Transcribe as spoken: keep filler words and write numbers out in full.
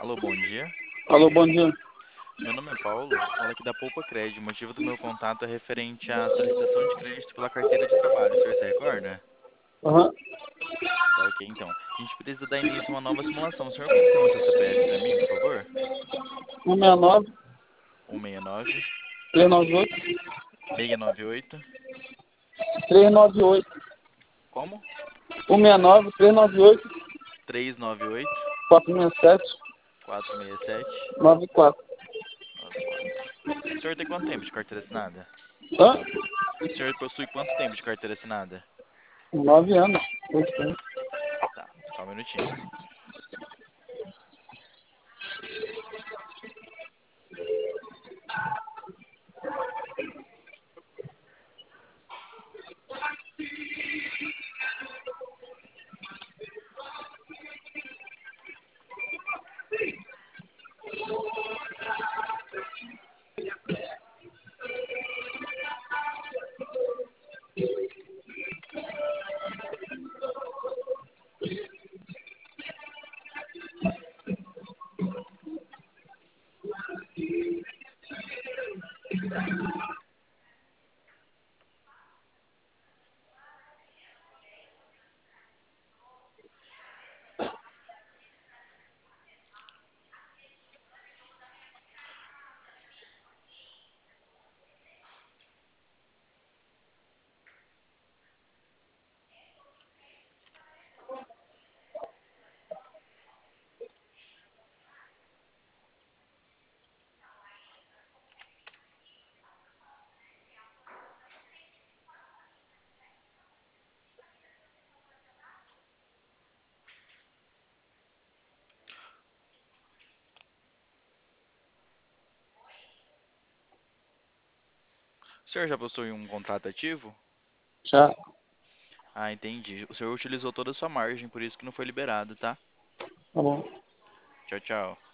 Alô, bom dia. Alô, bom dia. Meu nome é Paulo, falo aqui da Poupa Crédito. O motivo do meu contato é referente à solicitação de crédito pela carteira de trabalho. O senhor se recorda? Aham. Tá ok, então. A gente precisa dar início a uma nova simulação. O senhor confirma seu C P F para mim, por favor? um seis nove, um seis nove, três nove oito, seis nove oito. três nove oito. Como? um seis nove, três nove oito, três nove oito, quatro seis sete, quatro seis sete, nove quatro. nove quatro. O senhor tem quanto tempo de carteira assinada? Hã? O senhor possui quanto tempo de carteira assinada? nove anos. Oito anos. Tá, só um minutinho. O senhor já possui um contrato ativo? Já. Ah, entendi. O senhor utilizou toda a sua margem, por isso que não foi liberado, tá? Tá bom. Tchau, tchau.